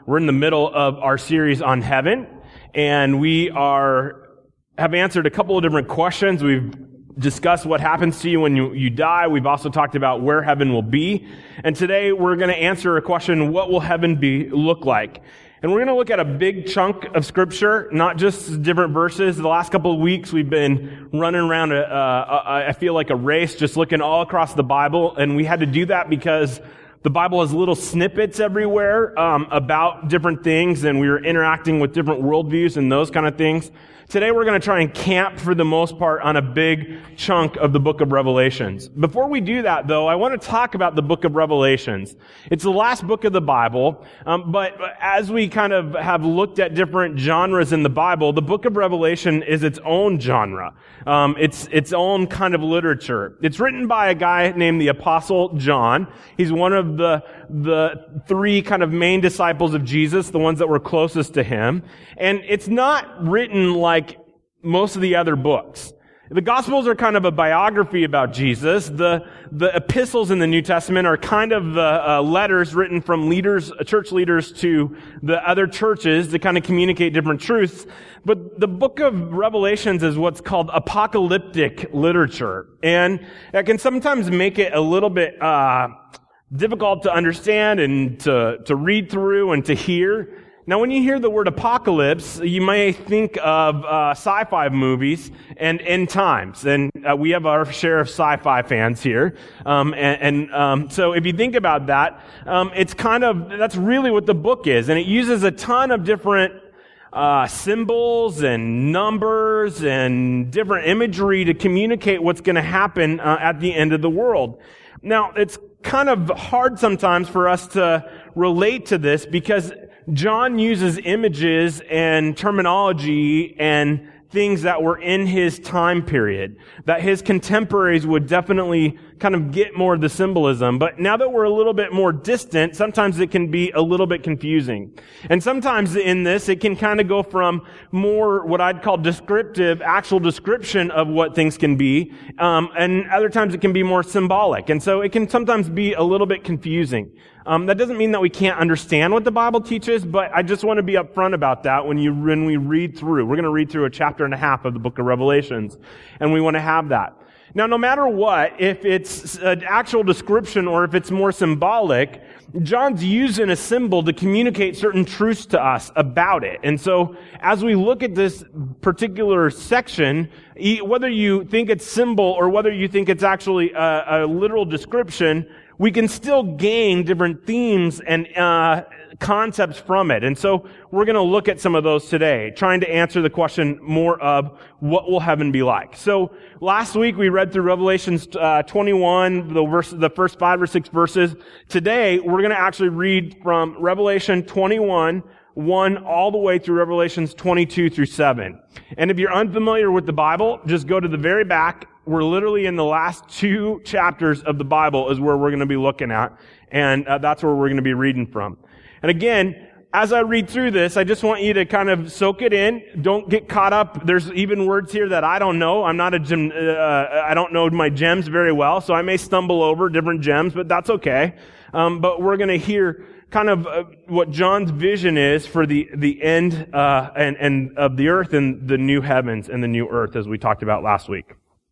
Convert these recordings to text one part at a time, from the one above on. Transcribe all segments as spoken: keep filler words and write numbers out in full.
We're in the middle of our series on heaven, and we are have answered a couple of different questions. We've discussed what happens to you when you, you die. We've also talked about where heaven will be. And today we're going to answer a question, what will heaven be look like? And we're going to look at a big chunk of Scripture, not just different verses. The last couple of weeks we've been running around, a, a, a, I feel like a race, just looking all across the Bible. And we had to do that because the Bible has little snippets everywhere um, about different things, and we were interacting with different worldviews and those kind of things. Today we're going to try and camp, for the most part, on a big chunk of the book of Revelations. Before we do that, though, I want to talk about the book of Revelations. It's the last book of the Bible, um, but as we kind of have looked at different genres in the Bible, the book of Revelation is its own genre. Um, it's its own kind of literature. It's written by a guy named the Apostle John. He's one of the the three kind of main disciples of Jesus, the ones that were closest to him. And it's not written like most of the other books. The Gospels are kind of a biography about Jesus. The the epistles in the New Testament are kind of the uh, letters written from leaders, church leaders, to the other churches to kind of communicate different truths. But the book of Revelations is what's called apocalyptic literature, and that can sometimes make it a little bit uh difficult to understand and to to read through and to hear. Now, when you hear the word apocalypse, you may think of uh, sci-fi movies and end times. And uh, we have our share of sci-fi fans here. Um, and and um, so if you think about that, um, it's kind of, that's really what the book is. And it uses a ton of different uh, symbols and numbers and different imagery to communicate what's going to happen uh, at the end of the world. Now, it's kind of hard sometimes for us to relate to this because John uses images and terminology and things that were in his time period, that his contemporaries would definitely kind of get more of the symbolism. But now that we're a little bit more distant, sometimes it can be a little bit confusing. And sometimes in this, it can kind of go from more what I'd call descriptive, actual description of what things can be, um, and other times it can be more symbolic. And so it can sometimes be a little bit confusing. Um, that doesn't mean that we can't understand what the Bible teaches, but I just want to be upfront about that when you when we read through. We're going to read through a chapter and a half of the book of Revelations, and we want to have that. Now, no matter what, if it's an actual description or if it's more symbolic, John's using a symbol to communicate certain truths to us about it. And so, as we look at this particular section, whether you think it's symbol or whether you think it's actually a, a literal description, we can still gain different themes and uh concepts from it. And so we're going to look at some of those today, trying to answer the question more of what will heaven be like. So last week we read through Revelations uh, twenty-one, the verse, the first five or six verses. Today we're going to actually read from Revelation twenty-one, one all the way through Revelations twenty-two through seven. And if you're unfamiliar with the Bible, just go to the very back. We're literally in the last two chapters of the Bible is where we're going to be looking at. And uh, that's where we're going to be reading from. And again, as I read through this, I just want you to kind of soak it in. Don't get caught up. There's even words here that I don't know. I'm not a gem, uh, I don't know my gems very well, so I may stumble over different gems, but that's okay. Um, but we're going to hear kind of uh, what John's vision is for the the end uh, and and of the earth and the new heavens and the new earth, as we talked about last week.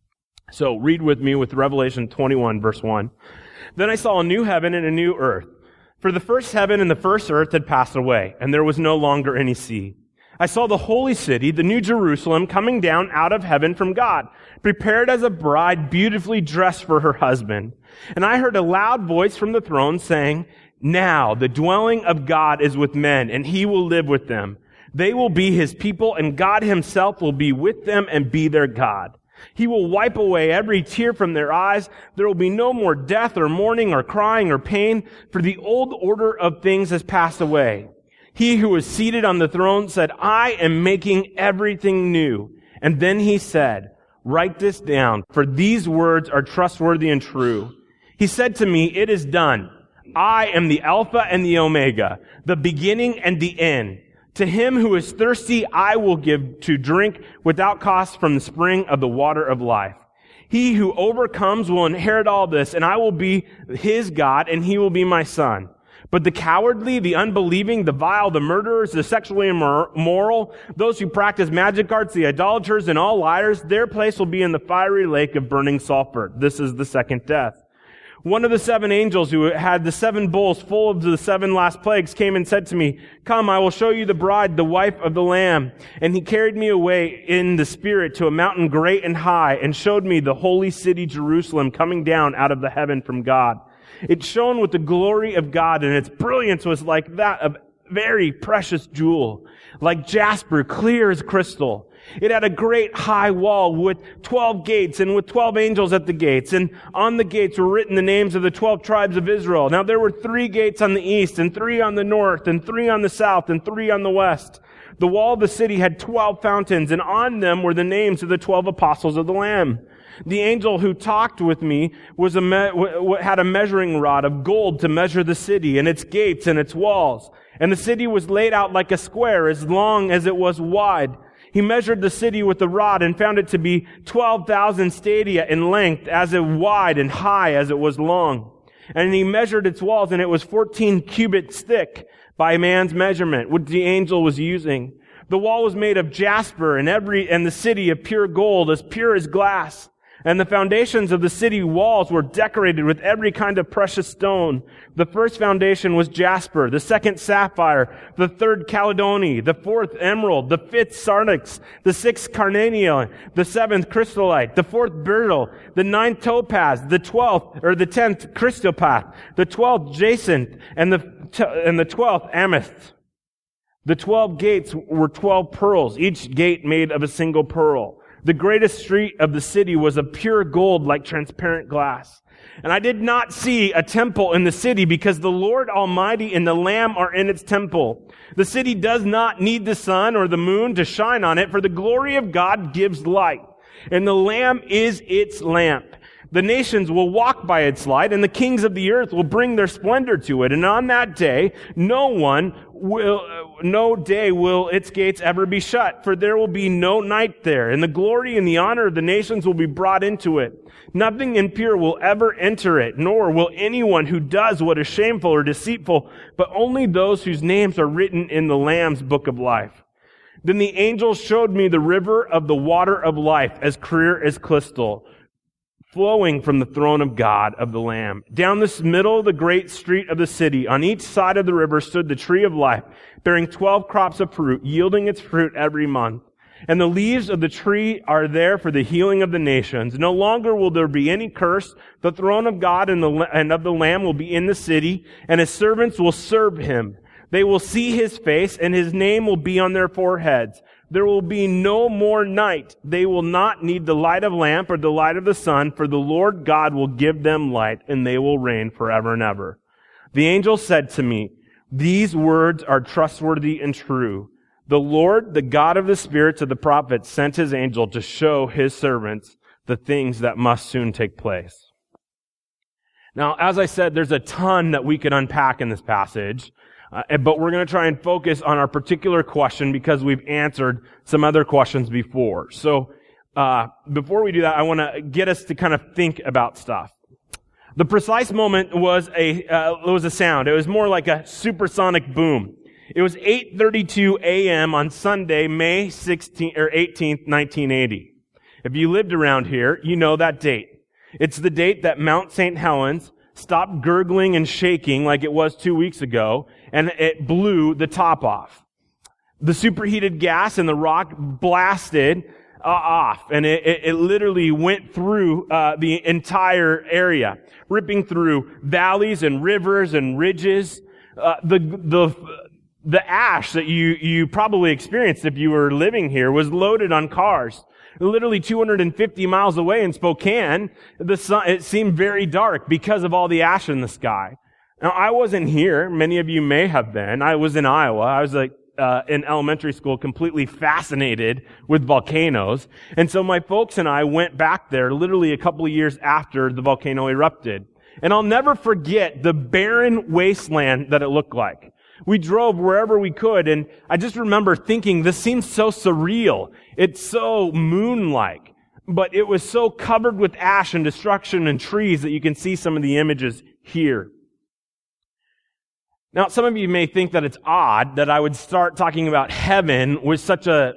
So read with me with Revelation twenty-one, verse one. Then I saw a new heaven and a new earth. For the first heaven and the first earth had passed away, and there was no longer any sea. I saw the holy city, the new Jerusalem, coming down out of heaven from God, prepared as a bride beautifully dressed for her husband. And I heard a loud voice from the throne saying, "Now the dwelling of God is with men, and he will live with them. They will be his people, and God himself will be with them and be their God. He will wipe away every tear from their eyes. There will be no more death or mourning or crying or pain, for the old order of things has passed away." He who was seated on the throne said, "I am making everything new." And then he said, "Write this down, for these words are trustworthy and true." He said to me, "It is done. I am the Alpha and the Omega, the beginning and the end. To him who is thirsty, I will give to drink without cost from the spring of the water of life. He who overcomes will inherit all this, and I will be his God, and he will be my son. But the cowardly, the unbelieving, the vile, the murderers, the sexually immoral, those who practice magic arts, the idolaters, and all liars, their place will be in the fiery lake of burning sulfur. This is the second death. One of the seven angels who had the seven bowls full of the seven last plagues came and said to me, "Come, I will show you the bride, the wife of the Lamb." And he carried me away in the Spirit to a mountain great and high, and showed me the holy city Jerusalem coming down out of the heaven from God. It shone with the glory of God, and its brilliance was like that of very precious jewel, like jasper, clear as crystal. It had a great high wall with twelve gates, and with twelve angels at the gates. And on the gates were written the names of the twelve tribes of Israel. Now there were three gates on the east, and three on the north, and three on the south, and three on the west. The wall of the city had twelve fountains, and on them were the names of the twelve apostles of the Lamb. The angel who talked with me was a me- had a measuring rod of gold to measure the city and its gates and its walls. And the city was laid out like a square, as long as it was wide. He measured the city with the rod and found it to be twelve thousand stadia in length, as it wide and high as it was long. And he measured its walls, and it was fourteen cubits thick by man's measurement, which the angel was using. The wall was made of jasper, and every and the city of pure gold, as pure as glass. And the foundations of the city walls were decorated with every kind of precious stone. The first foundation was jasper, the second sapphire, the third chalcedony, the fourth emerald, the fifth sardonyx, the sixth carnelian, the seventh chrysolite, the fourth beryl, the ninth topaz, the twelfth, or the tenth chrysoprase, the twelfth jacinth, and the, and the twelfth amethyst. The twelve gates were twelve pearls, each gate made of a single pearl. The greatest street of the city was of pure gold like transparent glass. And I did not see a temple in the city, because the Lord Almighty and the Lamb are in its temple. The city does not need the sun or the moon to shine on it, for the glory of God gives light, and the Lamb is its lamp. The nations will walk by its light, and the kings of the earth will bring their splendor to it. And on that day, no one will, no day will its gates ever be shut, for there will be no night there. And the glory and the honor of the nations will be brought into it. Nothing impure will ever enter it, nor will anyone who does what is shameful or deceitful, but only those whose names are written in the Lamb's book of life. Then the angel showed me the river of the water of life, as clear as crystal, flowing from the throne of God, of the Lamb. Down this middle of the great street of the city, on each side of the river, stood the tree of life, bearing twelve crops of fruit, yielding its fruit every month. And the leaves of the tree are there for the healing of the nations. No longer will there be any curse. The throne of God and, the, and of the Lamb will be in the city, and his servants will serve him. They will see his face, and his name will be on their foreheads. There will be no more night. They will not need the light of lamp or the light of the sun, for the Lord God will give them light, and they will reign forever and ever. The angel said to me, "These words are trustworthy and true. The Lord, the God of the spirits of the prophets, sent his angel to show his servants the things that must soon take place." Now, as I said, there's a ton that we could unpack in this passage. Uh, but we're going to try and focus on our particular question, because we've answered some other questions before. So, uh, before we do that, I want to get us to kind of think about stuff. The precise moment was a, uh, was a sound. It was more like a supersonic boom. It was eight thirty-two a.m. on Sunday, May sixteenth, or eighteenth, nineteen eighty. If you lived around here, you know that date. It's the date that Mount Saint Helens stopped gurgling and shaking like it was two weeks ago, and it blew the top off. The superheated gas in the rock blasted uh, off, and it, it, it literally went through uh, the entire area, ripping through valleys and rivers and ridges. Uh, the the the ash that you you probably experienced if you were living here was loaded on cars. Literally two hundred fifty miles away in Spokane, the sun, it seemed very dark because of all the ash in the sky. Now, I wasn't here. Many of you may have been. I was in Iowa. I was like, uh, in elementary school, completely fascinated with volcanoes. And so my folks and I went back there literally a couple of years after the volcano erupted. And I'll never forget the barren wasteland that it looked like. We drove wherever we could, and I just remember thinking, this seems so surreal. It's so moon-like, but it was so covered with ash and destruction and trees that you can see some of the images here. Now, some of you may think that it's odd that I would start talking about heaven with such a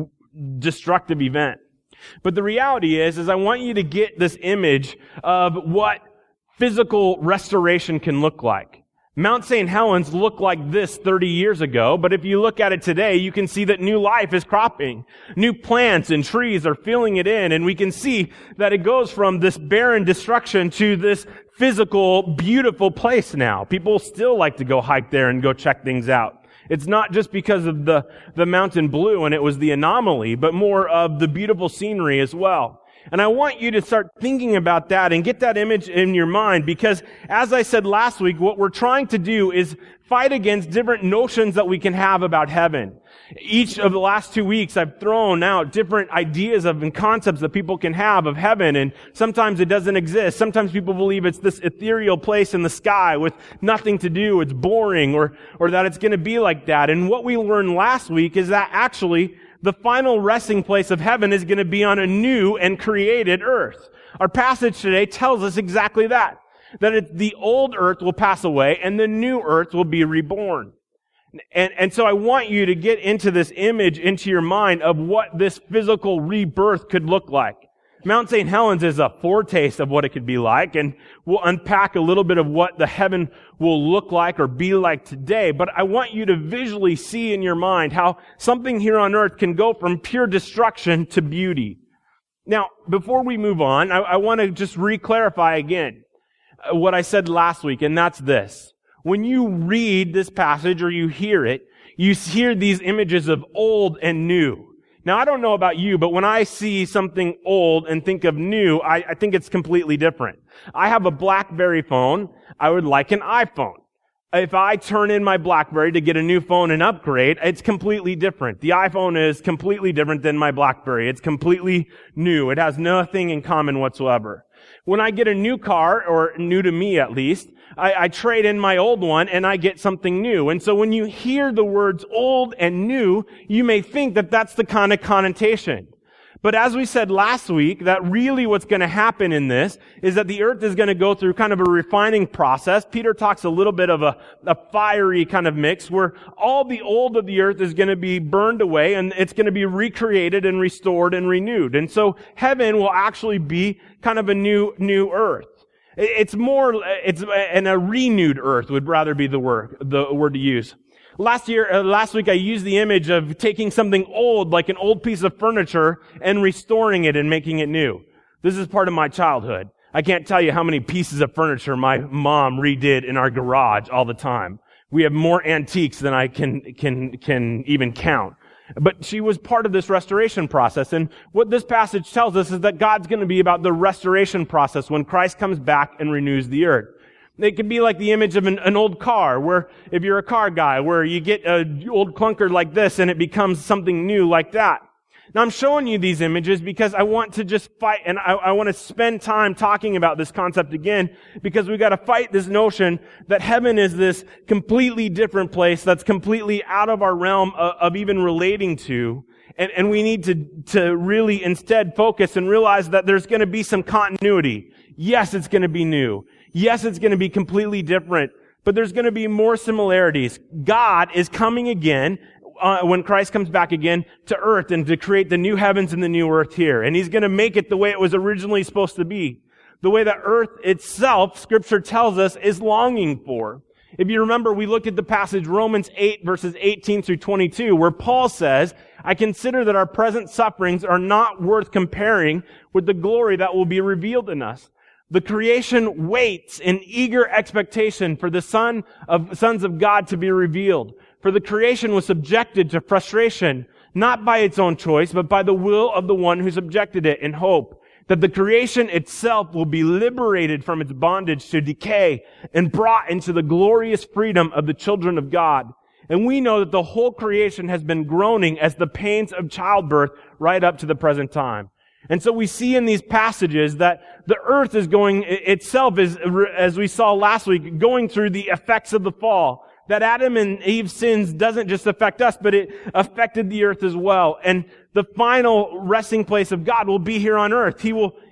destructive event. But the reality is, is I want you to get this image of what physical restoration can look like. Mount Saint Helens looked like this thirty years ago, but if you look at it today, you can see that new life is cropping. New plants and trees are filling it in, and we can see that it goes from this barren destruction to this physical, beautiful place now. People still like to go hike there and go check things out. It's not just because of the, the mountain blue and it was the anomaly, but more of the beautiful scenery as well. And I want you to start thinking about that and get that image in your mind, because as I said last week, what we're trying to do is fight against different notions that we can have about heaven. Each of the last two weeks, I've thrown out different ideas of and concepts that people can have of heaven, and sometimes it doesn't exist. Sometimes people believe it's this ethereal place in the sky with nothing to do, it's boring, or, or that it's going to be like that. And what we learned last week is that actually the final resting place of heaven is going to be on a new and created earth. Our passage today tells us exactly that. That it, the old earth will pass away and the new earth will be reborn. And, and so I want you to get into this image into your mind of what this physical rebirth could look like. Mount Saint Helens is a foretaste of what it could be like, and we'll unpack a little bit of what the heaven will look like or be like today. But I want you to visually see in your mind how something here on earth can go from pure destruction to beauty. Now, before we move on, I, I want to just re-clarify again what I said last week, and that's this. When you read this passage or you hear it, you hear these images of old and new. Now, I don't know about you, but when I see something old and think of new, I, I think it's completely different. I have a BlackBerry phone. I would like an iPhone. If I turn in my BlackBerry to get a new phone and upgrade, it's completely different. The iPhone is completely different than my BlackBerry. It's completely new. It has nothing in common whatsoever. When I get a new car, or new to me at least, I, I trade in my old one and I get something new. And so when you hear the words old and new, you may think that that's the kind of connotation. But as we said last week, that really what's going to happen in this is that the earth is going to go through kind of a refining process. Peter talks a little bit of a, a fiery kind of mix where all the old of the earth is going to be burned away and it's going to be recreated and restored and renewed. And so heaven will actually be kind of a new, new earth. It's more, it's, and a renewed earth would rather be the word, the word to use. Last year, uh, last week I used the image of taking something old, like an old piece of furniture, and restoring it and making it new. This is part of my childhood. I can't tell you how many pieces of furniture my mom redid in our garage all the time. We have more antiques than I can, can, can even count. But she was part of this restoration process. And what this passage tells us is that God's going to be about the restoration process when Christ comes back and renews the earth. It could be like the image of an, an old car, where if you're a car guy, where you get an old clunker like this and it becomes something new like that. Now I'm showing you these images because I want to just fight, and I, I want to spend time talking about this concept again, because we've got to fight this notion that heaven is this completely different place that's completely out of our realm of, of even relating to. And, and we need to, to really instead focus and realize that there's going to be some continuity. Yes, it's going to be new. Yes, it's going to be completely different, but there's going to be more similarities. God is coming again, uh, when Christ comes back again, to earth and to create the new heavens and the new earth here. And He's going to make it the way it was originally supposed to be. The way that earth itself, Scripture tells us, is longing for. If you remember, we looked at the passage Romans eight verses eighteen through twenty-two, where Paul says, I consider that our present sufferings are not worth comparing with the glory that will be revealed in us. The creation waits in eager expectation for the Son of sons of God to be revealed. For the creation was subjected to frustration, not by its own choice, but by the will of the one who subjected it, in hope that the creation itself will be liberated from its bondage to decay and brought into the glorious freedom of the children of God. And we know that the whole creation has been groaning as the pains of childbirth right up to the present time. And so we see in these passages that the earth is going, itself is, as we saw last week, going through the effects of the fall. That Adam and Eve's sins doesn't just affect us, but it affected the earth as well. And the final resting place of God will be here on earth. He will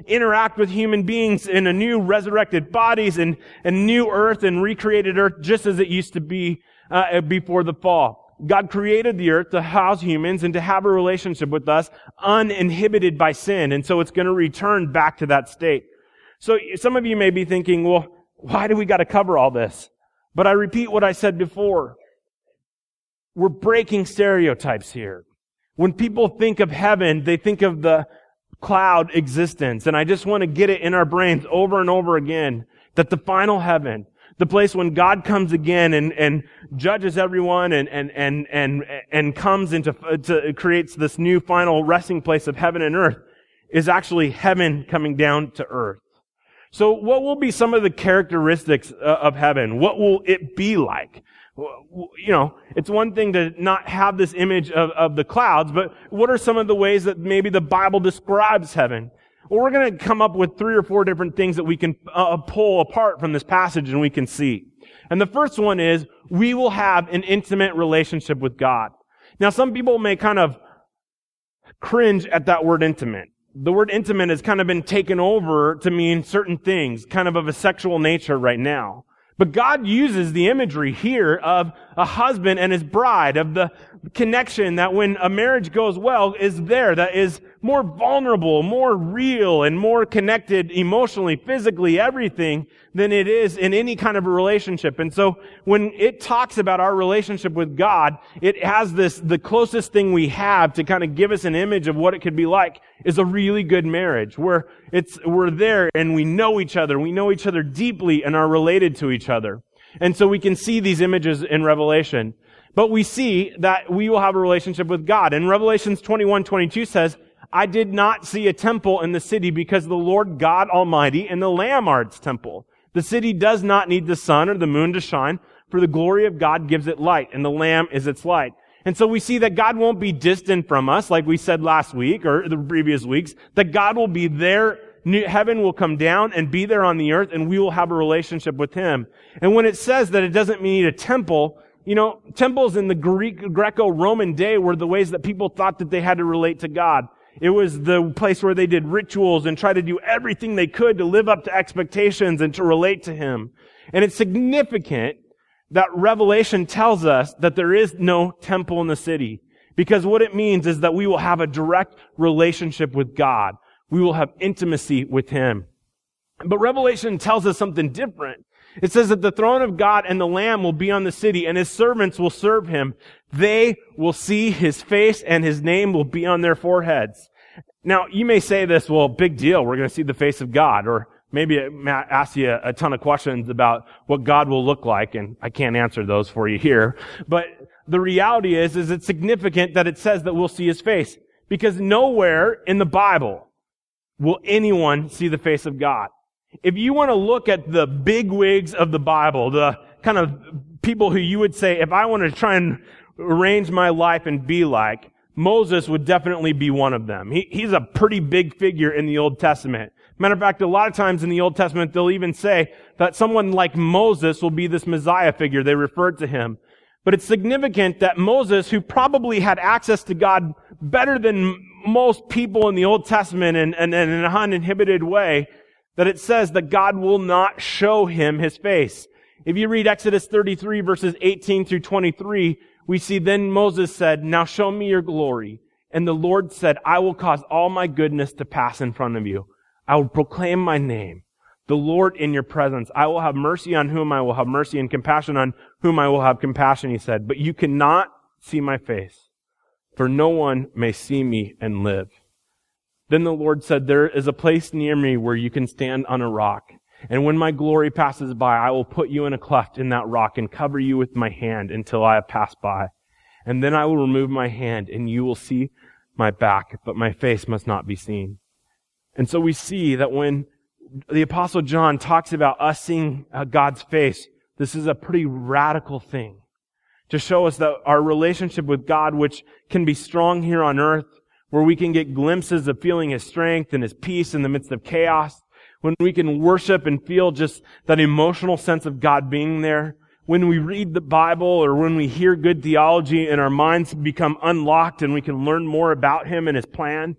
interact with human beings in a new resurrected bodies and, and new earth and recreated earth just as it used to be uh, before the fall. God created the earth to house humans and to have a relationship with us uninhibited by sin. And so it's going to return back to that state. So some of you may be thinking, well, why do we got to cover all this? But I repeat what I said before. We're breaking stereotypes here. When people think of heaven, they think of the cloud existence. And I just want to get it in our brains over and over again that the final heaven, the place when God comes again and, and judges everyone and, and, and, and, and comes into, to, creates this new final resting place of heaven and earth, is actually heaven coming down to earth. So what will be some of the characteristics of heaven? What will it be like? You know, it's one thing to not have this image of, of the clouds, but what are some of the ways that maybe the Bible describes heaven? Well, we're going to come up with three or four different things that we can uh, pull apart from this passage and we can see. And the first one is, we will have an intimate relationship with God. Now, some people may kind of cringe at that word intimate. The word intimate has kind of been taken over to mean certain things, kind of of a sexual nature right now. But God uses the imagery here of a husband and his bride, of the connection that when a marriage goes well is there, that is more vulnerable, more real, and more connected emotionally, physically, everything than it is in any kind of a relationship. And so when it talks about our relationship with God, it has this, the closest thing we have to kind of give us an image of what it could be like is a really good marriage where it's, we're there and we know each other. We know each other deeply and are related to each other. And so we can see these images in Revelation. But we see that we will have a relationship with God. And Revelations twenty-one twenty-two says, I did not see a temple in the city because the Lord God Almighty and the Lamb are its temple. The city does not need the sun or the moon to shine, for the glory of God gives it light, and the Lamb is its light. And so we see that God won't be distant from us, like we said last week or the previous weeks, that God will be there. Heaven will come down and be there on the earth, and we will have a relationship with Him. And when it says that it doesn't need a temple, you know, temples in the Greek, Greco-Roman day were the ways that people thought that they had to relate to God. It was the place where they did rituals and tried to do everything they could to live up to expectations and to relate to Him. And it's significant that Revelation tells us that there is no temple in the city, because what it means is that we will have a direct relationship with God. We will have intimacy with Him. But Revelation tells us something different. It says that the throne of God and the Lamb will be on the city, and His servants will serve Him. They will see His face, and His name will be on their foreheads. Now, you may say this, well, big deal, we're going to see the face of God. Or maybe Matt asked you a, a ton of questions about what God will look like, and I can't answer those for you here. But the reality is, is it's significant that it says that we'll see His face. Because nowhere in the Bible will anyone see the face of God. If you want to look at the big wigs of the Bible, the kind of people who you would say, if I want to try and arrange my life and be like, Moses would definitely be one of them. He, he's a pretty big figure in the Old Testament. Matter of fact, a lot of times in the Old Testament, they'll even say that someone like Moses will be this Messiah figure. They referred to him. But it's significant that Moses, who probably had access to God better than most people in the Old Testament and, and, and in an uninhibited way, that it says that God will not show him His face. If you read Exodus thirty-three, verses eighteen through twenty-three, we see, then Moses said, now show me your glory. And the Lord said, I will cause all my goodness to pass in front of you. I will proclaim my name, the Lord in your presence. I will have mercy on whom I will have mercy, and compassion on whom I will have compassion, He said. But you cannot see my face, for no one may see me and live. Then the Lord said, there is a place near me where you can stand on a rock. And when my glory passes by, I will put you in a cleft in that rock and cover you with my hand until I have passed by. And then I will remove my hand, and you will see my back, but my face must not be seen. And so we see that when the Apostle John talks about us seeing God's face, this is a pretty radical thing to show us that our relationship with God, which can be strong here on earth, where we can get glimpses of feeling His strength and His peace in the midst of chaos, when we can worship and feel just that emotional sense of God being there, when we read the Bible or when we hear good theology and our minds become unlocked and we can learn more about Him and His plan,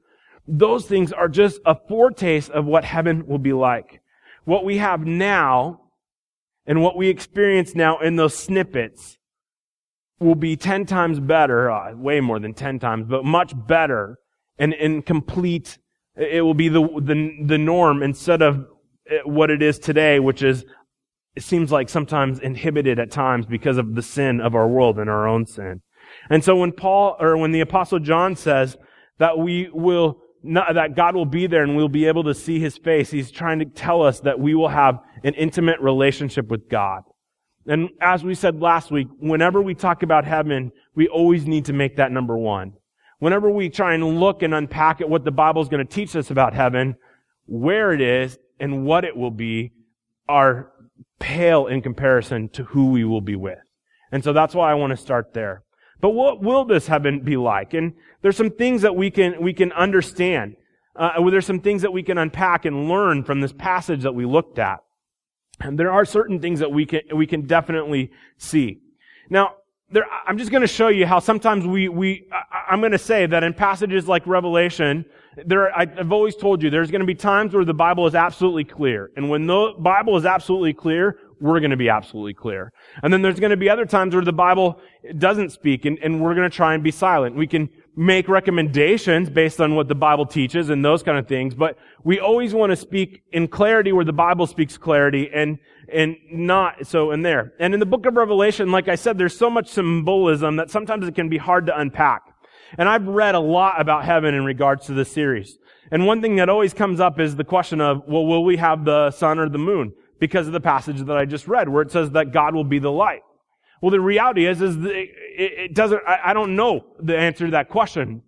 those things are just a foretaste of what heaven will be like. What we have now and what we experience now in those snippets will be ten times better, uh, way more than ten times, but much better and in complete. It will be the, the, the norm instead of what it is today, which is, it seems like sometimes inhibited at times because of the sin of our world and our own sin. And so when Paul, or when the Apostle John says that we will not, that God will be there and we'll be able to see His face, he's trying to tell us that we will have an intimate relationship with God. And as we said last week, whenever we talk about heaven, we always need to make that number one. Whenever we try and look and unpack at what the Bible is going to teach us about heaven, where it is and what it will be are pale in comparison to who we will be with. And so that's why I want to start there. But what will this heaven be like? And there's some things that we can we can understand. Uh, there's some things that we can unpack and learn from this passage that we looked at. And there are certain things that we can we can definitely see. Now, there, I'm just going to show you how sometimes we we I, I'm going to say that in passages like Revelation, there I, I've always told you there's going to be times where the Bible is absolutely clear, and when the Bible is absolutely clear, we're going to be absolutely clear. And then there's going to be other times where the Bible doesn't speak, and, and we're going to try and be silent. We can make recommendations based on what the Bible teaches and those kind of things, but we always want to speak in clarity where the Bible speaks clarity, and and not so in there. And in the book of Revelation, like I said, there's so much symbolism that sometimes it can be hard to unpack. And I've read a lot about heaven in regards to this series. And one thing that always comes up is the question of, well, will we have the sun or the moon? Because of the passage that I just read, where it says that God will be the light. Well, the reality is, is that it, it doesn't, I, I don't know the answer to that question.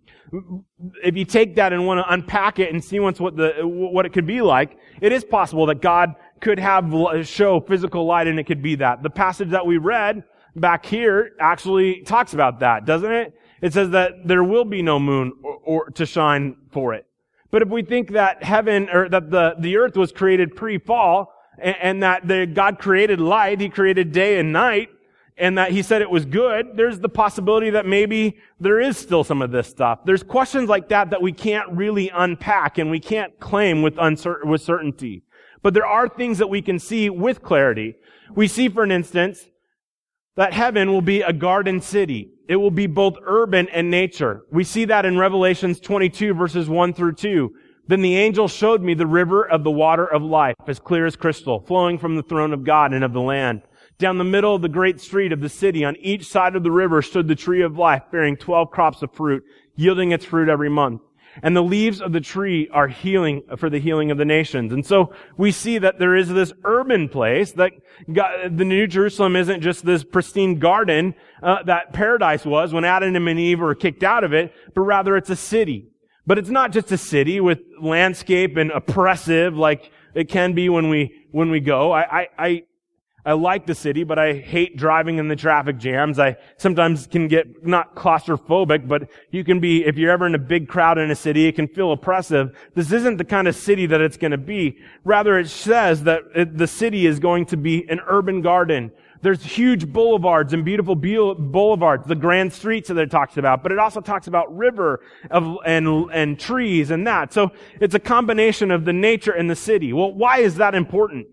If you take that and want to unpack it and see once what the, what it could be like, it is possible that God could have, show physical light and it could be that. The passage that we read back here actually talks about that, doesn't it? It says that there will be no moon or, or to shine for it. But if we think that heaven, or that the, the earth was created pre-fall, and, and that the, God created light, He created day and night, and that He said it was good, there's the possibility that maybe there is still some of this stuff. There's questions like that that we can't really unpack and we can't claim with uncer- with certainty. But there are things that we can see with clarity. We see, for an instance, that heaven will be a garden city. It will be both urban and nature. We see that in Revelations twenty-two, verses one through two. Then the angel showed me the river of the water of life, as clear as crystal, flowing from the throne of God and of the Lamb. Down the middle of the great street of the city, on each side of the river, stood the tree of life, bearing twelve crops of fruit, yielding its fruit every month. And the leaves of the tree are healing for the healing of the nations. And so we see that there is this urban place, that God, the New Jerusalem isn't just this pristine garden uh, that paradise was when Adam and Eve were kicked out of it, but rather it's a city. But it's not just a city with landscape and oppressive like it can be when we when we go. I I I, I like the city, but I hate driving in the traffic jams. I sometimes can get not claustrophobic, but you can be, if you're ever in a big crowd in a city, it can feel oppressive. This isn't the kind of city that it's going to be. Rather, it says that it, the city is going to be an urban garden. There's huge boulevards and beautiful boulevards, the grand streets that it talks about, but it also talks about river of, and, and trees and that. So it's a combination of the nature and the city. Well, why is that important?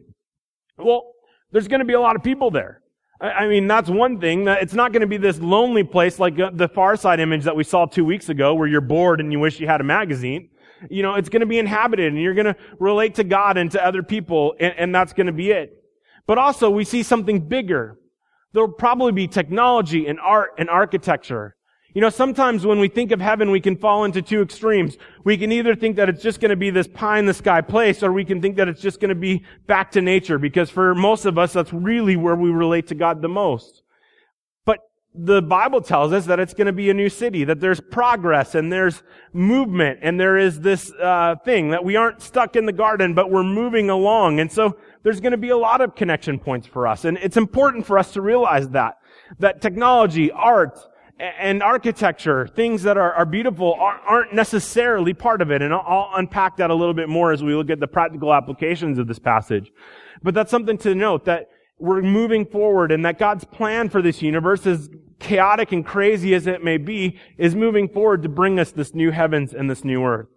Well, there's going to be a lot of people there. I, I mean, that's one thing. It's not going to be this lonely place like the Far Side image that we saw two weeks ago where you're bored and you wish you had a magazine. You know, it's going to be inhabited and you're going to relate to God and to other people, and, and that's going to be it. But also, we see something bigger. There'll probably be technology and art and architecture. You know, sometimes when we think of heaven, we can fall into two extremes. We can either think that it's just going to be this pie-in-the-sky place, or we can think that it's just going to be back to nature, because for most of us, that's really where we relate to God the most. But the Bible tells us that it's going to be a new city, that there's progress and there's movement, and there is this uh thing that we aren't stuck in the garden, but we're moving along. And so there's going to be a lot of connection points for us. And it's important for us to realize that, that technology, art, and architecture, things that are, are beautiful, aren't necessarily part of it. And I'll, I'll unpack that a little bit more as we look at the practical applications of this passage. But that's something to note, that we're moving forward, and that God's plan for this universe, as chaotic and crazy as it may be, is moving forward to bring us this new heavens and this new earth.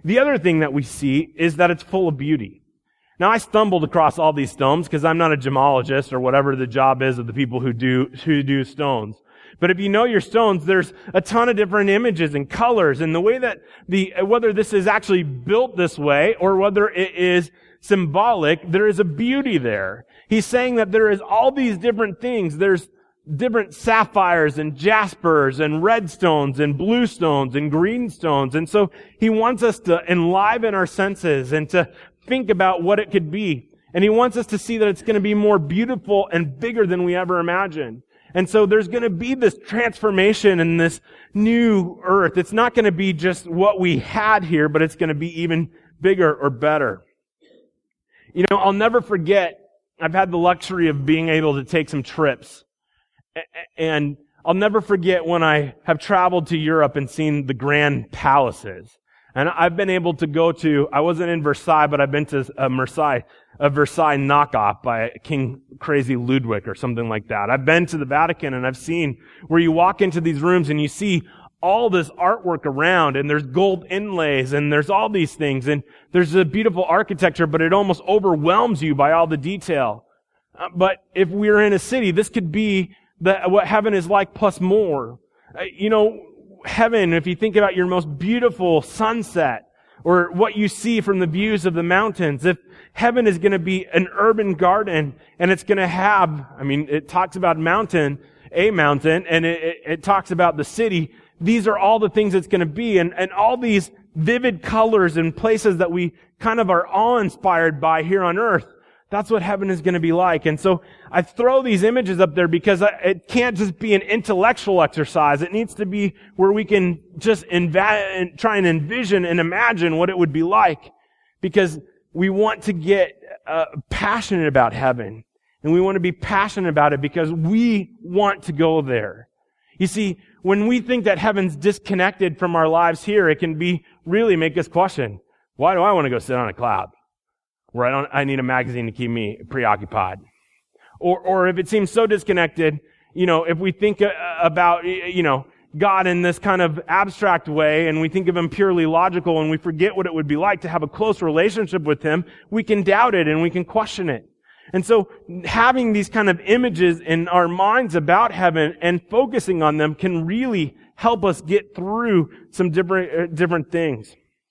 The other thing that we see is that it's full of beauty. Now, I stumbled across all these stones because I'm not a gemologist or whatever the job is of the people who do, who do stones. But if you know your stones, there's a ton of different images and colors, and the way that the, whether this is actually built this way or whether it is symbolic, there is a beauty there. He's saying that there is all these different things. There's different sapphires and jaspers and red stones and blue stones and green stones. And so he wants us to enliven our senses and to think about what it could be. And he wants us to see that it's going to be more beautiful and bigger than we ever imagined. And so there's going to be this transformation in this new earth. It's not going to be just what we had here, but it's going to be even bigger or better. You know, I'll never forget, I've had the luxury of being able to take some trips. And I'll never forget when I have traveled to Europe and seen the grand palaces. And I've been able to go to, I wasn't in Versailles, but I've been to a Versailles, a Versailles knockoff by King Crazy Ludwig or something like that. I've been to the Vatican and I've seen where you walk into these rooms and you see all this artwork around, and there's gold inlays and there's all these things, and there's a beautiful architecture, but it almost overwhelms you by all the detail. Uh, but if we were in a city, this could be the, what heaven is like plus more. Uh, you know, heaven, if you think about your most beautiful sunset or what you see from the views of the mountains, if heaven is going to be an urban garden and it's going to have, I mean, it talks about mountain, a mountain, and it, it, it talks about the city. These are all the things it's going to be, and, and all these vivid colors and places that we kind of are awe-inspired by here on earth. That's what heaven is going to be like. And so I throw these images up there because it can't just be an intellectual exercise. It needs to be where we can just inva- try and envision and imagine what it would be like, because we want to get uh, passionate about heaven. And we want to be passionate about it because we want to go there. You see, when we think that heaven's disconnected from our lives here, it can be really make us question, why do I want to go sit on a cloud where I don't, I need a magazine to keep me preoccupied? Or, or if it seems so disconnected, you know, if we think about, you know, God in this kind of abstract way and we think of Him purely logical and we forget what it would be like to have a close relationship with Him, we can doubt it and we can question it. And so having these kind of images in our minds about heaven and focusing on them can really help us get through some different, uh, different things.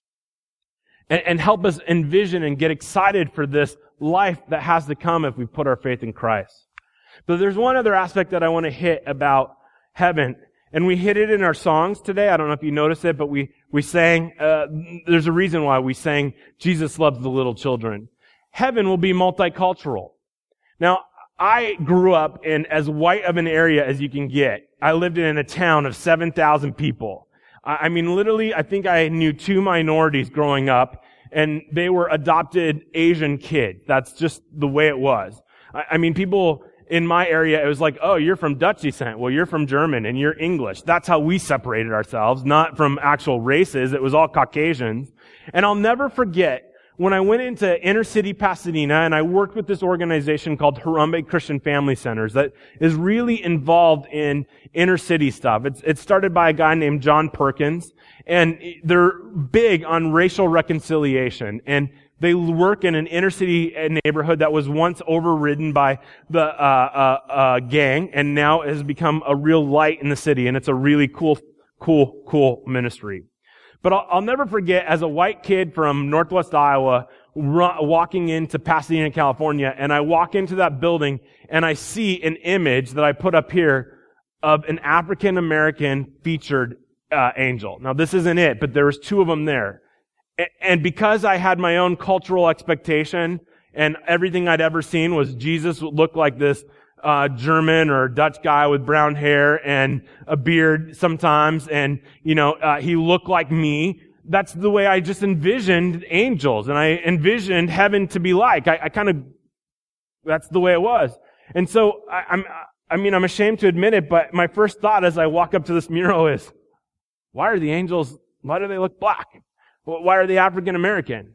And, and help us envision and get excited for this life that has to come if we put our faith in Christ. But there's one other aspect that I want to hit about heaven. And we hit it in our songs today. I don't know if you noticed it, but we, we sang, uh, there's a reason why we sang, Jesus loves the little children. Heaven will be multicultural. Now, I grew up in as white of an area as you can get. I lived in a town of seven thousand people. I mean, literally, I think I knew two minorities growing up, and they were adopted Asian kids. That's just the way it was. I mean, people in my area, it was like, oh, you're from Dutch descent. Well, you're from German, and you're English. That's how we separated ourselves, not from actual races. It was all Caucasians. And I'll never forget when I went into inner city Pasadena and I worked with this organization called Harambe Christian Family Centers that is really involved in inner city stuff. It's, it's started by a guy named John Perkins, and they're big on racial reconciliation. And they work in an inner city neighborhood that was once overridden by the uh, uh, uh, gang and now has become a real light in the city. And it's a really cool, cool, cool ministry. But I'll, I'll never forget, as a white kid from Northwest Iowa, ru- walking into Pasadena, California, and I walk into that building and I see an image that I put up here of an African-American featured uh, angel. Now, this isn't it, but there was two of them there. A- and because I had my own cultural expectation and everything I'd ever seen was Jesus would look like this Uh, German or Dutch guy with brown hair and a beard sometimes, and, you know, uh, he looked like me. That's the way I just envisioned angels, and I envisioned heaven to be like. I, I kind of, that's the way it was. And so, I, I'm, I mean, I'm ashamed to admit it, but my first thought as I walk up to this mural is, why are the angels, why do they look black? Why are they African American?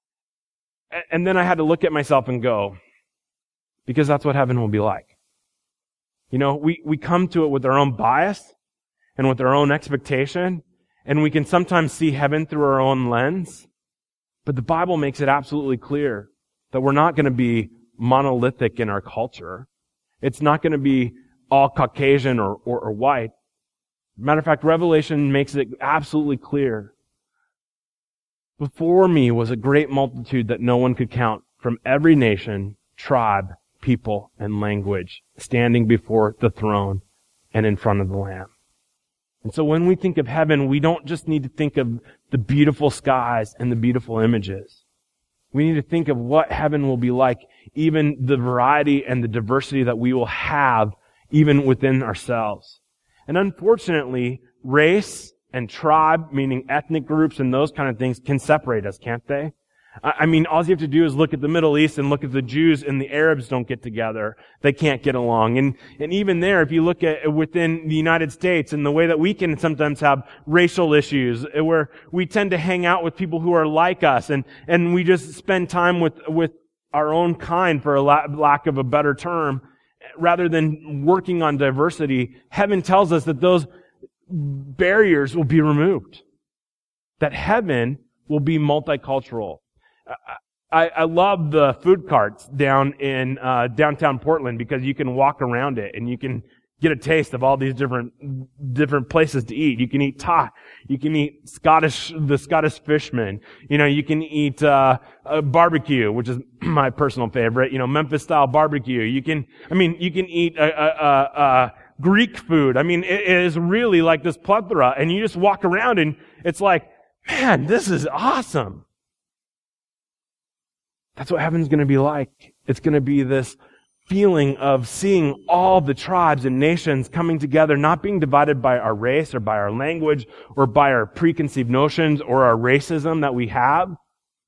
And then I had to look at myself and go, because that's what heaven will be like. You know, we, we come to it with our own bias and with our own expectation, and we can sometimes see heaven through our own lens. But the Bible makes it absolutely clear that we're not going to be monolithic in our culture. It's not going to be all Caucasian or, or, or white. Matter of fact, Revelation makes it absolutely clear. Before me was a great multitude that no one could count, from every nation, tribe, people, and language, standing before the throne and in front of the Lamb. And so when we think of heaven, we don't just need to think of the beautiful skies and the beautiful images. We need to think of what heaven will be like, even the variety and the diversity that we will have even within ourselves. And unfortunately, race and tribe, meaning ethnic groups and those kind of things, can separate us, can't they? I mean, all you have to do is look at the Middle East and look at the Jews and the Arabs don't get together. They can't get along. And, and even there, if you look at within the United States and the way that we can sometimes have racial issues, where we tend to hang out with people who are like us and, and we just spend time with, with our own kind, for a la- lack of a better term, rather than working on diversity. Heaven tells us that those barriers will be removed. That heaven will be multicultural. I, I love the food carts down in uh, downtown Portland because you can walk around it and you can get a taste of all these different different places to eat. You can eat Thai, you can eat Scottish, the Scottish Fishman. You know, you can eat uh, a barbecue, which is my personal favorite. You know, Memphis style barbecue. You can, I mean, you can eat a, a, a, a Greek food. I mean, it, it is really like this plethora, and you just walk around and it's like, man, this is awesome. That's what heaven's going to be like. It's going to be this feeling of seeing all the tribes and nations coming together, not being divided by our race or by our language or by our preconceived notions or our racism that we have.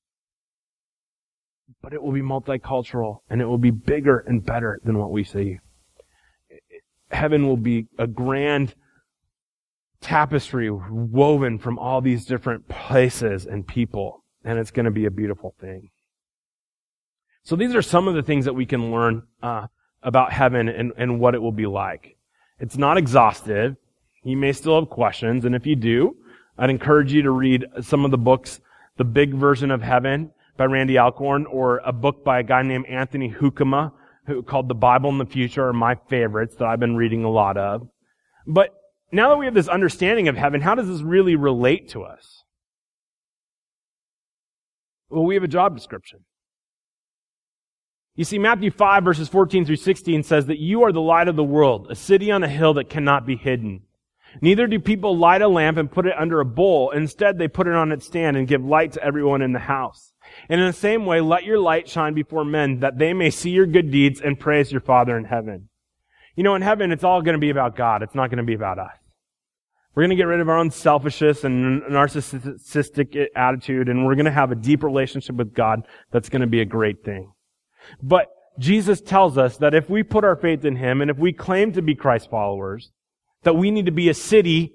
But it will be multicultural, and it will be bigger and better than what we see. Heaven will be a grand tapestry woven from all these different places and people, and it's going to be a beautiful thing. So these are some of the things that we can learn uh, about heaven and, and what it will be like. It's not exhaustive. You may still have questions, and if you do, I'd encourage you to read some of the books, The Big Version of Heaven by Randy Alcorn, or a book by a guy named Anthony Hoekema, who called The Bible in the Future, are my favorites that I've been reading a lot of. But now that we have this understanding of heaven, how does this really relate to us? Well, we have a job description. You see, Matthew five, verses fourteen through sixteen says that you are the light of the world, a city on a hill that cannot be hidden. Neither do people light a lamp and put it under a bowl. Instead, they put it on its stand and give light to everyone in the house. And in the same way, let your light shine before men, that they may see your good deeds and praise your Father in heaven. You know, in heaven, it's all going to be about God. It's not going to be about us. We're going to get rid of our own selfishness and narcissistic attitude, and we're going to have a deep relationship with God that's going to be a great thing. But Jesus tells us that if we put our faith in Him and if we claim to be Christ followers, that we need to be a city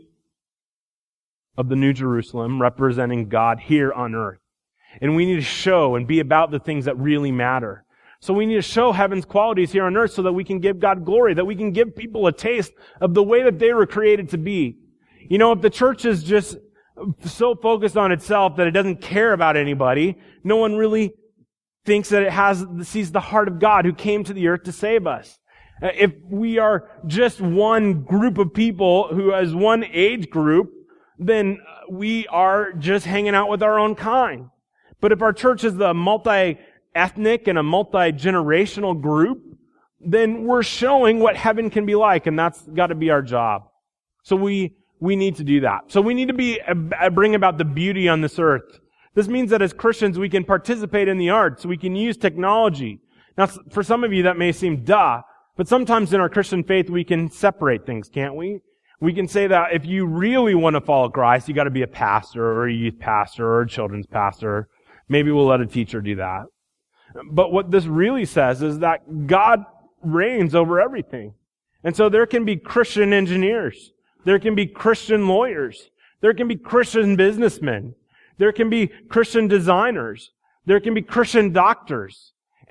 of the New Jerusalem representing God here on earth. And we need to show and be about the things that really matter. So we need to show heaven's qualities here on earth so that we can give God glory, that we can give people a taste of the way that they were created to be. You know, if the church is just so focused on itself that it doesn't care about anybody, no one really thinks that it has, sees the heart of God who came to the earth to save us. If we are just one group of people who has one age group, then we are just hanging out with our own kind. But if our church is a multi-ethnic and a multi-generational group, then we're showing what heaven can be like, and that's got to be our job. So we we need to do that. So we need to be uh, bring about the beauty on this earth. This means that as Christians, we can participate in the arts. We can use technology. Now, for some of you, that may seem duh, but sometimes in our Christian faith, we can separate things, can't we? We can say that if you really want to follow Christ, you got to be a pastor or a youth pastor or a children's pastor. Maybe we'll let a teacher do that. But what this really says is that God reigns over everything. And so there can be Christian engineers. There can be Christian lawyers. There can be Christian businessmen. There can be Christian designers. There can be Christian doctors.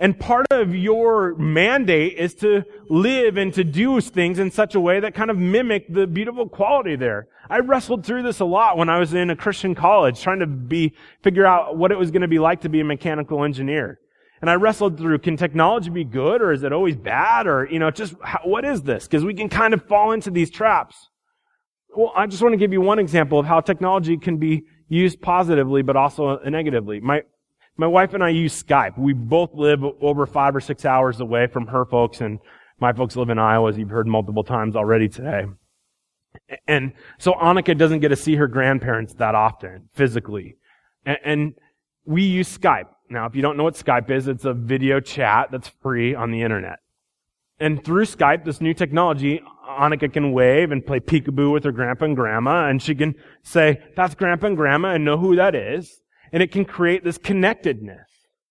And part of your mandate is to live and to do things in such a way that kind of mimic the beautiful quality there. I wrestled through this a lot when I was in a Christian college, trying to be, figure out what it was going to be like to be a mechanical engineer. And I wrestled through, can technology be good, or is it always bad? Or, you know, just how, what is this? Because we can kind of fall into these traps. Well, I just want to give you one example of how technology can be used positively, but also negatively. My My wife and I use Skype. We both live over five or six hours away from her folks, and my folks live in Iowa, as you've heard multiple times already today. And so Annika doesn't get to see her grandparents that often, physically. And, and we use Skype. Now, if you don't know what Skype is, it's a video chat that's free on the internet. And through Skype, this new technology, Annika can wave and play peekaboo with her grandpa and grandma, and she can say, that's grandpa and grandma, and know who that is. And it can create this connectedness.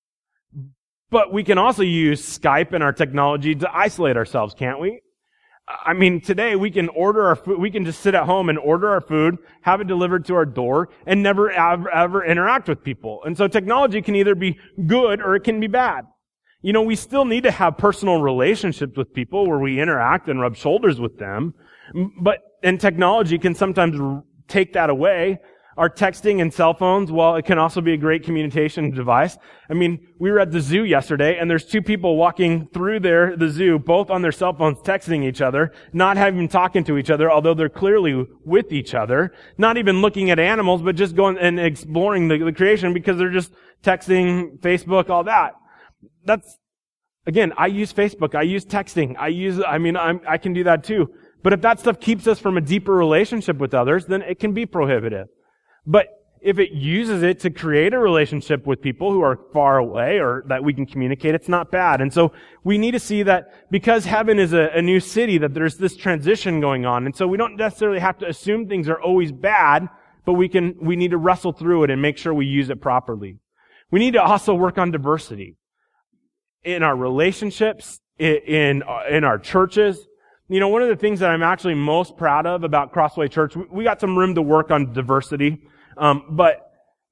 But we can also use Skype and our technology to isolate ourselves, can't we? I mean, today we can order our food, we can just sit at home and order our food, have it delivered to our door, and never ever, ever interact with people. And so technology can either be good or it can be bad. You know, we still need to have personal relationships with people where we interact and rub shoulders with them. But, and technology can sometimes take that away. Our texting and cell phones, well, it can also be a great communication device. I mean, we were at the zoo yesterday, and there's two people walking through there, the zoo, both on their cell phones texting each other, not having talking to each other, although they're clearly with each other, not even looking at animals, but just going and exploring the, the creation because they're just texting, Facebook, all that. That's, again, I use Facebook, I use texting, I use, I mean, I'm, I can do that too. But if that stuff keeps us from a deeper relationship with others, then it can be prohibitive. But if it uses it to create a relationship with people who are far away or that we can communicate, it's not bad. And so we need to see that because heaven is a, a new city, that there's this transition going on. And so we don't necessarily have to assume things are always bad, but we can, we need to wrestle through it and make sure we use it properly. We need to also work on diversity in our relationships, in, in, in our churches. You know, one of the things that I'm actually most proud of about Crossway Church, we got some room to work on diversity. Um, but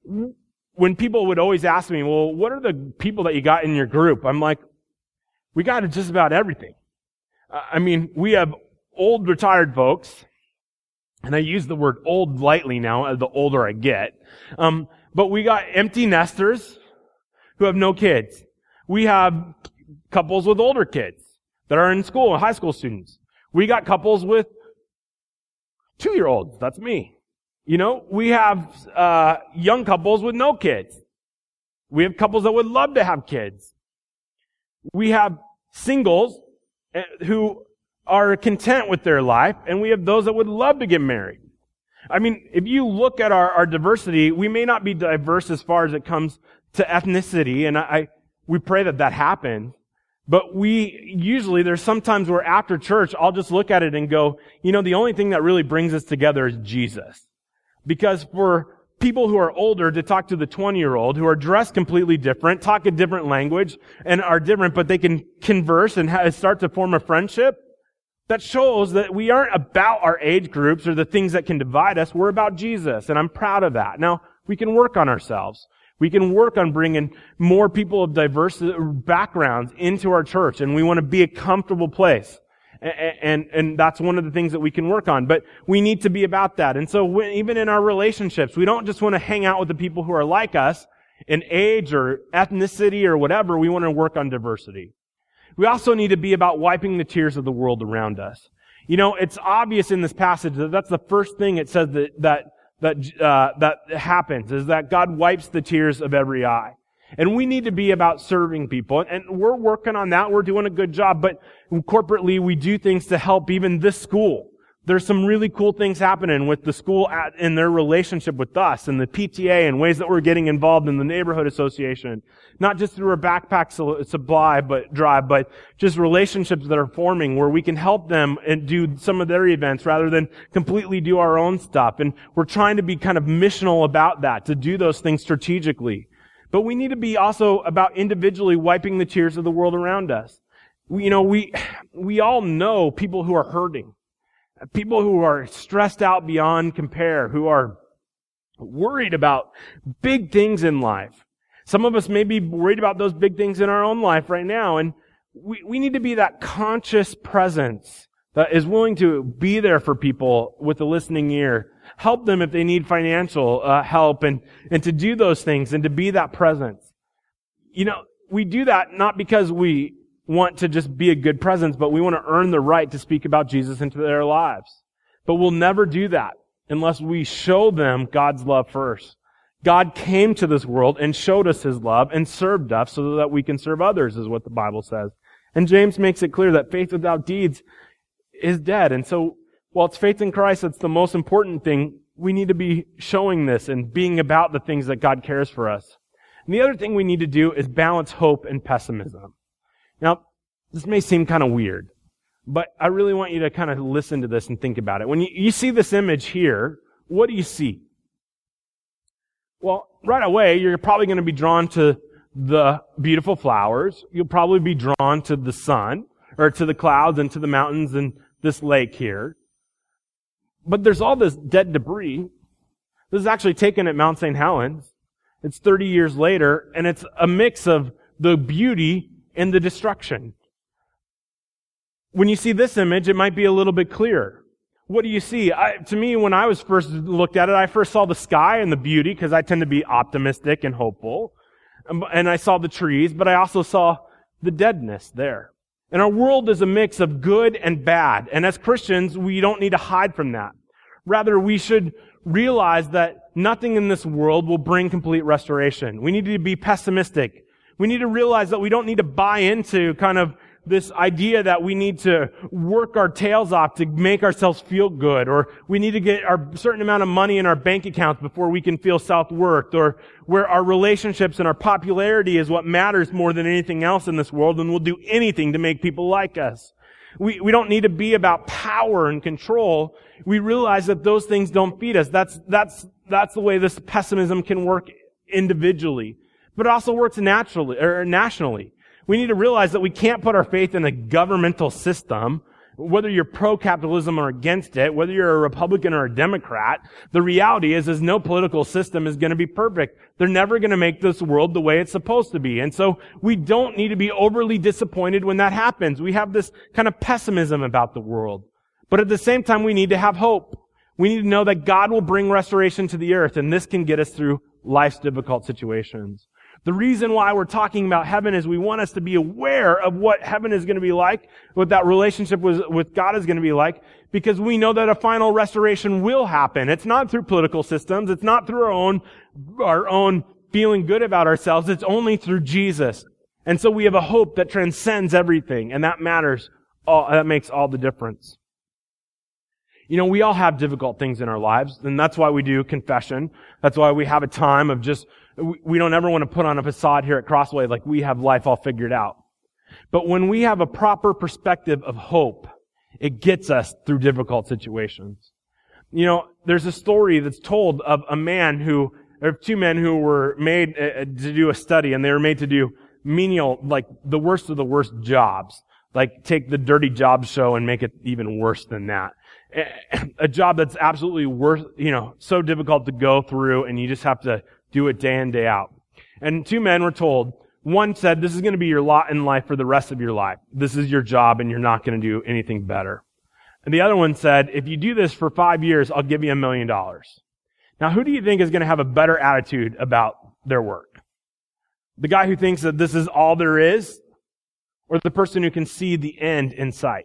when people would always ask me, well, what are the people that you got in your group? I'm like, we got just about everything. Uh, I mean, we have old retired folks, and I use the word old lightly now, the older I get. Um, but we got empty nesters who have no kids. We have couples with older kids that are in school, high school students. We got couples with two-year-olds. That's me. You know, we have uh young couples with no kids. We have couples that would love to have kids. We have singles who are content with their life, and we have those that would love to get married. I mean, if you look at our, our diversity, we may not be diverse as far as it comes to ethnicity, and I, I we pray that that happens. But we, usually, there's sometimes where after church, I'll just look at it and go, you know, the only thing that really brings us together is Jesus. Because for people who are older to talk to the twenty-year-old, who are dressed completely different, talk a different language, and are different, but they can converse and ha- start to form a friendship, that shows that we aren't about our age groups or the things that can divide us. We're about Jesus, and I'm proud of that. Now, we can work on ourselves. We can work on bringing more people of diverse backgrounds into our church, and we want to be a comfortable place. And, and, and that's one of the things that we can work on. But we need to be about that. And so when, even in our relationships, we don't just want to hang out with the people who are like us in age or ethnicity or whatever. We want to work on diversity. We also need to be about wiping the tears of the world around us. You know, it's obvious in this passage that that's the first thing it says that, that, that, uh, that happens, is that God wipes the tears of every eye. And we need to be about serving people. And we're working on that. We're doing a good job. But corporately, we do things to help even this school. There's some really cool things happening with the school at, in their relationship with us and the P T A and ways that we're getting involved in the neighborhood association. Not just through our backpack supply but drive, but just relationships that are forming where we can help them and do some of their events rather than completely do our own stuff. And we're trying to be kind of missional about that, to do those things strategically. But we need to be also about individually wiping the tears of the world around us. We, you know, we, we all know people who are hurting. People who are stressed out beyond compare, who are worried about big things in life. Some of us may be worried about those big things in our own life right now, and we, we need to be that conscious presence that is willing to be there for people with a listening ear, help them if they need financial uh, help, and, and to do those things and to be that presence. You know, we do that not because we want to just be a good presence, but we want to earn the right to speak about Jesus into their lives. But we'll never do that unless we show them God's love first. God came to this world and showed us His love and served us so that we can serve others, is what the Bible says. And James makes it clear that faith without deeds is dead. And so, while it's faith in Christ that's the most important thing, we need to be showing this and being about the things that God cares for us. And the other thing we need to do is balance hope and pessimism. Now, this may seem kind of weird, but I really want you to kind of listen to this and think about it. When you, you see this image here, what do you see? Well, right away, you're probably going to be drawn to the beautiful flowers. You'll probably be drawn to the sun, or to the clouds and to the mountains and this lake here. But there's all this dead debris. This is actually taken at Mount Saint Helens. It's thirty years later, and it's a mix of the beauty and the destruction. When you see this image, it might be a little bit clearer. What do you see? I, to me, when I was first looked at it, I first saw the sky and the beauty, because I tend to be optimistic and hopeful. And I saw the trees, but I also saw the deadness there. And our world is a mix of good and bad. And as Christians, we don't need to hide from that. Rather, we should realize that nothing in this world will bring complete restoration. We need to be pessimistic. We need to realize that we don't need to buy into kind of this idea that we need to work our tails off to make ourselves feel good, or we need to get a certain amount of money in our bank accounts before we can feel self-worth, or where our relationships and our popularity is what matters more than anything else in this world, and we'll do anything to make people like us. We, we don't need to be about power and control. We realize that those things don't feed us. That's, that's, that's the way this pessimism can work individually. But it also works naturally, or nationally. We need to realize that we can't put our faith in a governmental system, whether you're pro-capitalism or against it, whether you're a Republican or a Democrat. The reality is, is no political system is going to be perfect. They're never going to make this world the way it's supposed to be. And so we don't need to be overly disappointed when that happens. We have this kind of pessimism about the world. But at the same time, we need to have hope. We need to know that God will bring restoration to the earth, and this can get us through life's difficult situations. The reason why we're talking about heaven is we want us to be aware of what heaven is going to be like, what that relationship with, with God is going to be like, because we know that a final restoration will happen. It's not through political systems. It's not through our own, our own feeling good about ourselves. It's only through Jesus. And so we have a hope that transcends everything, and that matters. All, that makes all the difference. You know, we all have difficult things in our lives, and that's why we do confession. That's why we have a time of just, we don't ever want to put on a facade here at Crossway like we have life all figured out. But when we have a proper perspective of hope, it gets us through difficult situations. You know, there's a story that's told of a man who, or two men who were made uh, to do a study, and they were made to do menial, like the worst of the worst jobs. Like take the dirty job show and make it even worse than that. A job that's absolutely worth, you know, so difficult to go through, and you just have to do it day in, day out. And two men were told, one said, this is going to be your lot in life for the rest of your life. This is your job, and you're not going to do anything better. And the other one said, if you do this for five years, I'll give you a million dollars. Now, who do you think is going to have a better attitude about their work? The guy who thinks that this is all there is, or the person who can see the end in sight?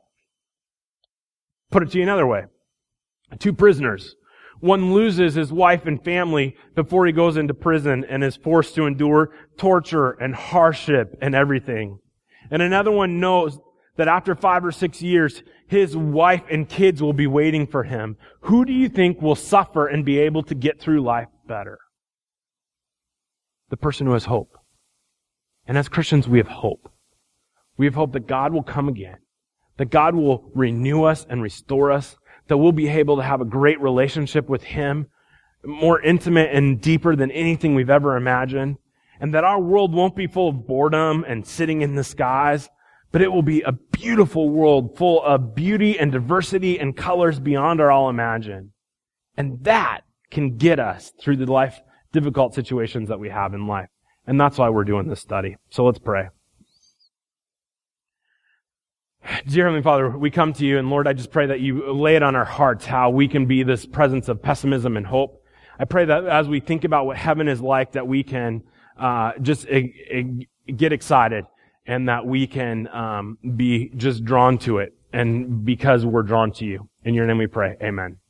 Put it to you another way. Two prisoners. One loses his wife and family before he goes into prison and is forced to endure torture and hardship and everything. And another one knows that after five or six years, his wife and kids will be waiting for him. Who do you think will suffer and be able to get through life better? The person who has hope. And as Christians, we have hope. We have hope that God will come again, that God will renew us and restore us, that we'll be able to have a great relationship with Him, more intimate and deeper than anything we've ever imagined, and that our world won't be full of boredom and sitting in the skies, but it will be a beautiful world full of beauty and diversity and colors beyond our all imagine. And that can get us through the life difficult situations that we have in life. And that's why we're doing this study. So let's pray. Dear Heavenly Father, we come to you, and Lord, I just pray that you lay it on our hearts how we can be this presence of pessimism and hope. I pray that as we think about what heaven is like, that we can uh, just uh, uh, get excited, and that we can um, be just drawn to it, and because we're drawn to you. In your name we pray. Amen.